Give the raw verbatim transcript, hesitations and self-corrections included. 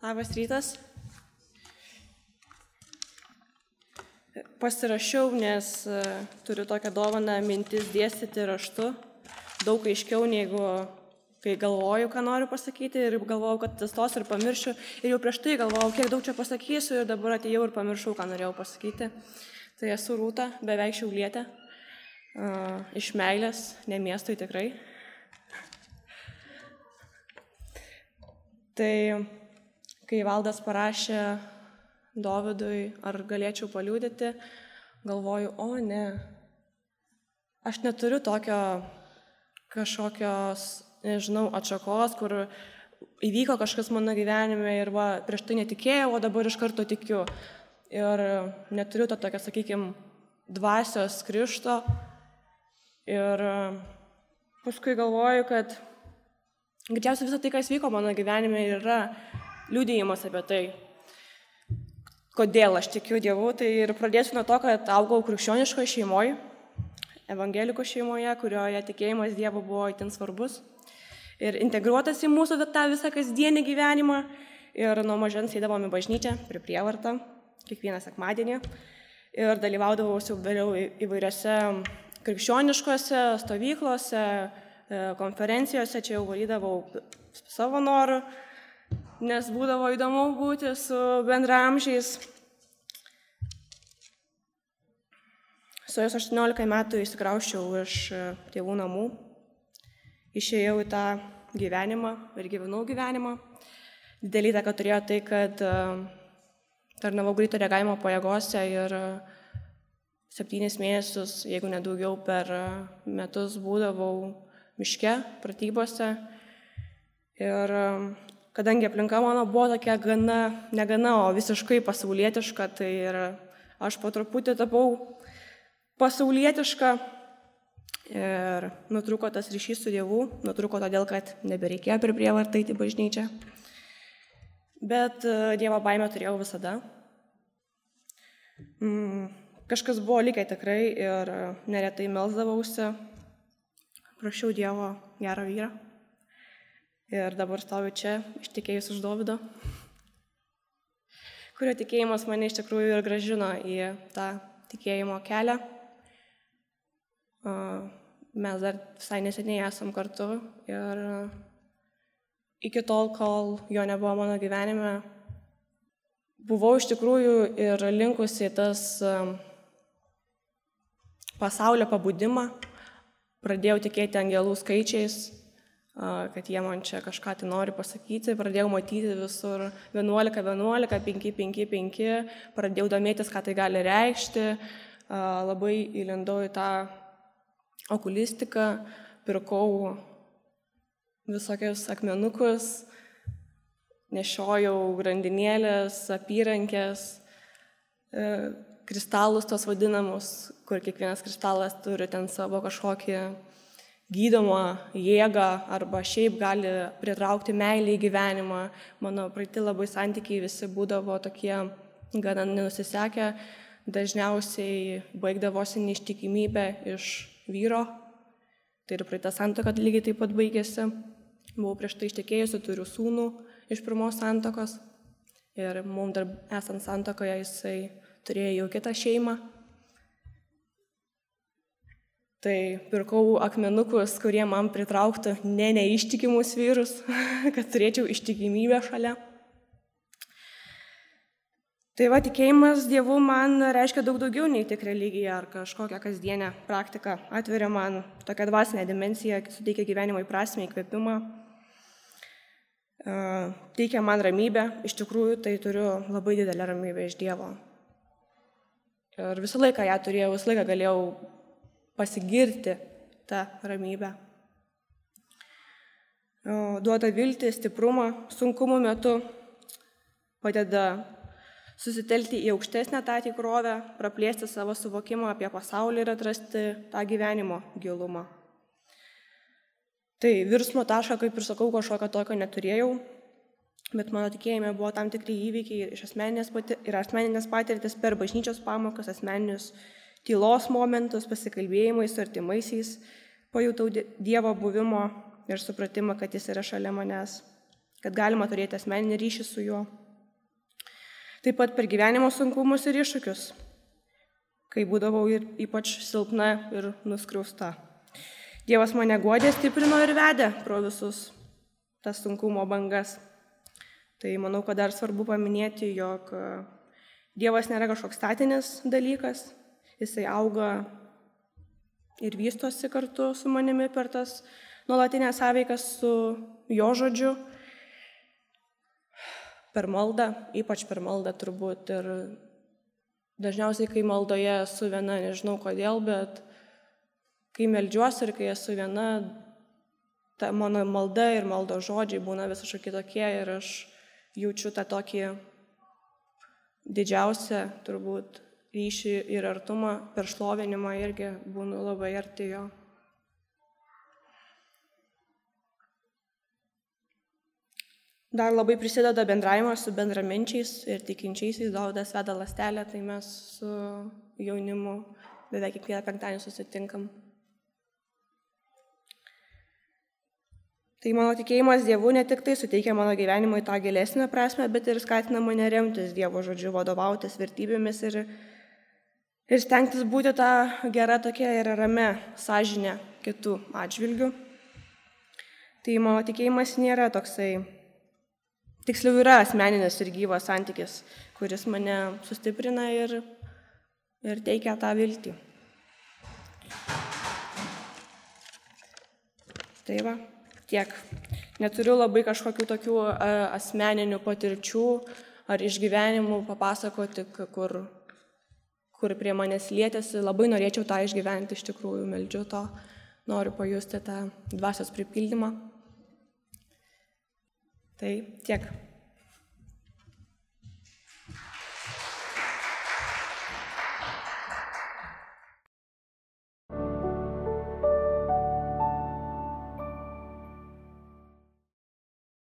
Labas rytas. Pasirašiau, nes turiu tokią dovaną mintis dėstyti raštu. Daug aiškiau, negu kai galvoju, ką noriu pasakyti, ir galvojau, kad atstos ir pamiršiu. Ir jau prieš tai galvojau, kiek daug čia pasakysiu, ir dabar atėjau ir pamiršau, ką norėjau pasakyti. Tai esu Rūta, beveik Šiaulietė, iš meilės, ne miestui tikrai. Tai kai Valdas parašė Dovydui, ar galėčiau paliudyti, galvoju, o ne, aš neturiu tokio kažkokios, nežinau, atšakos, kur įvyko kažkas mano gyvenime ir va, prieš tai netikėjau, o dabar iš karto tikiu. Ir neturiu to tokio, sakykime, dvasios krišto. Ir paskui galvoju, kad greičiausiai visą tai, kas vyko mano gyvenime, yra liudijimas apie tai, kodėl aš tikiu Dievu. Tai ir pradėsiu nuo to, kad augau krikščioniškoje šeimoje, evangelikų šeimoje, kurioje tikėjimas Dievu buvo itin svarbus ir integruotas į mūsų tą visą kasdienį gyvenimą. Ir nuo mažens eidavome į bažnyčią prie prievartą kiekvieną sekmadienį ir dalyvaudavau vėliau įvairiose krikščioniškose stovyklose, konferencijose. Čia jau varydavau savo norų, nes būdavo įdomu būti su bendraamžiais. Suėjus aštuoniolika metų išsikrausčiau iš tėvų namų, išėjau į tą gyvenimą ir gyvenau gyvenimą. Didelį įtaką turėjo tai, kad tarnavau greito reagavimo pajėgose ir septynis mėnesius, jeigu nedaugiau, per metus būdavau miške, pratybose. Ir kadangi aplinka mano buvo tokia gana, negana, o visiškai pasaulietiška, tai ir aš po truputį tapau pasaulietiška ir nutrūko tas ryšys su Dievu, nutrūko todėl, kad nebereikėjo per prievartą eiti į bažnyčią. Bet Dievo baimę turėjau visada. Kažkas buvo likę tikrai ir neretai melsdavausi, prašiau Dievo gerą vyrą. Ir dabar stoviu čia, ištekėjus už Dovydo, kurio tikėjimas mane iš tikrųjų ir grąžino į tą tikėjimo kelią. Mes dar visai neseniai esam kartu ir iki tol, kol jo nebuvo mano gyvenime, buvau iš tikrųjų ir linkusi tas pasaulio pabudimą, pradėjau tikėti angelų skaičiais, kad jie man čia kažką tai nori pasakyti, pradėjau matyti visur vienuolika, vienuolika, penki, penki, penki, pradėjau domėtis, ką tai gali reikšti, labai įlindau į tą okulistiką, pirkau visokius akmenukus, nešiojau grandinėlės, apyrankės, kristalus tos vadinamus, kur kiekvienas kristalas turi ten savo kažkokį gydomą jėgą arba šiaip gali pritraukti meilę į gyvenimą. Mano praeiti labai santykiai visi būdavo tokie gana nenusisekę, dažniausiai baigdavosi neištikimybė iš vyro. Tai ir praeita santuoka lygiai taip pat baigėsi. Buvau prieš tai ištekėjusi, turiu sūnų iš pirmos santuokos ir mums dar esant santuokoje jisai turėjo jau kitą šeimą. Tai pirkau akmenukus, kurie man pritrauktų ne neištikimus vyrus, kad turėčiau ištikimybę šalia. Tai va, tikėjimas Dievu man reiškia daug daugiau nei tik religija ar kažkokią kasdienę praktiką. Atveria man tokią dvasinę dimensiją, suteikia gyvenimui prasmę, įkvėpimą, teikia man ramybę. Iš tikrųjų, tai turiu labai didelę ramybę iš Dievo. Ir visą laiką ją turėjau, visą laiką galėjau pasigirti tą ramybę. Duoda viltį, stiprumą, sunkumų metu, padeda susitelkti į aukštesnę tą tikrovę, praplėsti savo suvokimą apie pasaulį ir atrasti tą gyvenimo gilumą. Tai virsmo tašką, kaip ir sakau, kažkokio tokio neturėjau, bet mano tikėjime buvo tam tikri įvykiai ir asmeninės, pati, ir asmeninės patirtis per bažnyčios pamokas, asmeninius tylos momentus, pasikalbėjimai su artimaisiais, pajutau Dievo buvimo ir supratimą, kad jis yra šalia manęs, kad galima turėti asmeninį ryšį su juo. Taip pat per gyvenimo sunkumus ir iššūkius, kai būdavau ir ypač silpna ir nuskriausta. Dievas mane guodė, stiprino ir vedė pro visus tas sunkumo bangas. Tai manau, kad dar svarbu paminėti, jog Dievas nėra kažkoks statinis dalykas, jisai auga ir vystosi kartu su manimi per tas nuolatinės sąveikas su jo žodžiu, per maldą, ypač per maldą turbūt. Ir dažniausiai, kai maldoje esu viena, nežinau kodėl, bet kai meldžiuosi ir kai esu viena, ta mano malda ir maldo žodžiai būna visiškai kitokie ir aš jaučiu tą tokį didžiausią turbūt ryšį ir artumą, per šlovinimą irgi būnu labai arti jo. Dar labai prisideda bendravimas su bendraminčiais ir tikinčiaisiais. Dovydas veda lastelę, tai mes su jaunimu beveik kiekvieną penktadienį susitinkam. Tai mano tikėjimas Dievu ne tik tai suteikia mano gyvenimui tą gilesnę prasme, bet ir skatina mane remtis Dievo žodžiu, vadovautis vertybėmis ir, ir stengtis būti tą gerą tokia ir ramę sąžinę kitų atžvilgių. Tai mano tikėjimas nėra toksai, tiksliau yra asmeninis ir gyvas santykis, kuris mane sustiprina ir, ir teikia tą viltį. Tai va. Tiek. Neturiu labai kažkokių tokių asmeninių patirčių ar išgyvenimų papasakoti, kur, kur prie manęs lietėsi. Labai norėčiau tą išgyventi, iš tikrųjų meldžiu to, noriu pajusti tą dvasios pripildymą. Tai tiek.